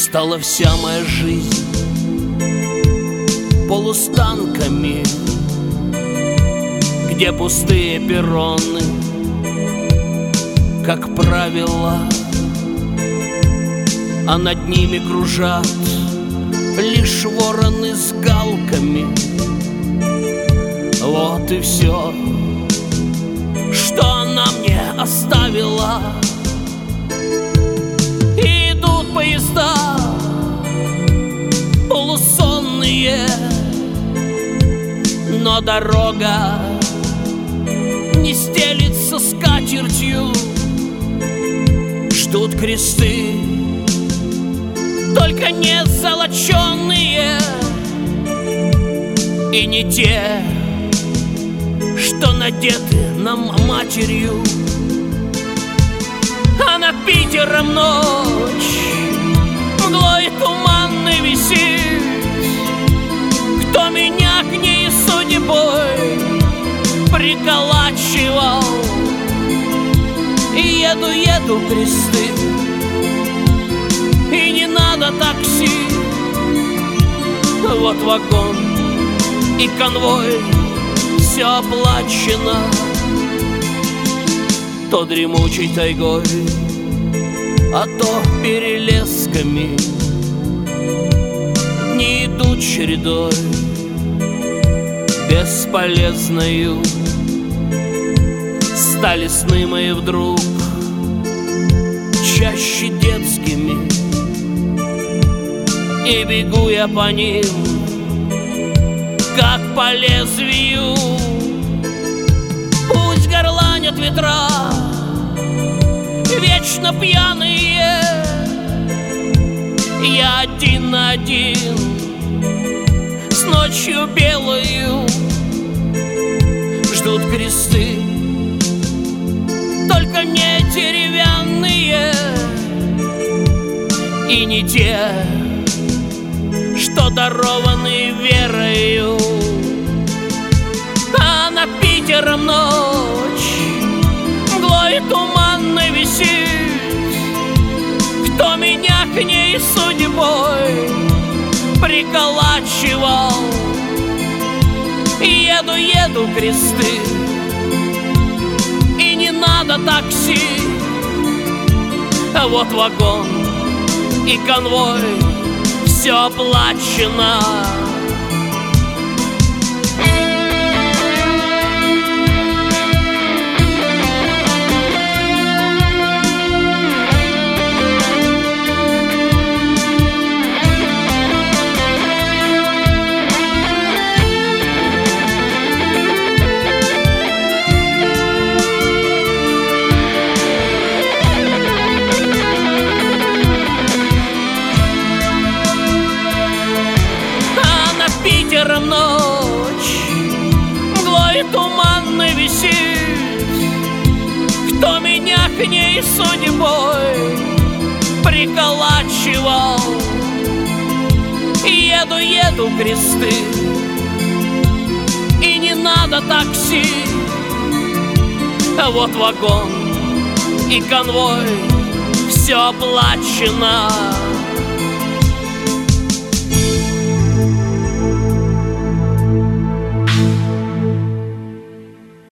Стала вся моя жизнь полустанками, где пустые перроны, как правило, а над ними кружат лишь вороны с галками. Вот и все, что она мне оставила. И идут поезда полусонные, но дорога не стелится скатертью. Ждут кресты, только не золоченые, и не те, что надеты нам матерью. А над Питером ночь мглой туманной висит. Кто меня к ней судьбой приколачивал? И еду кресты, и не надо такси. Вот вагон и конвой, все оплачено. То дремучей тайгой, а то перелесками. Дни идут чередой бесполезною. Стали сны мои вдруг чаще детскими, и бегу я по ним, как по лезвию. Пусть горланят ветра вечно пьяные, я один на один с ночью белою. Ждут кресты, только не деревянные, и не те, что дарованы верою. А над Питером ночь мглой туманной висит. Кто меня к ней судьбой приколачивал? И еду кресты, и не надо такси. Вот вагон и конвой, все оплачено. Питером ночь мглой туманной висит. Кто меня к ней судьбой приколачивал? И еду кресты, и не надо такси. Вот вагон и конвой, все оплачено.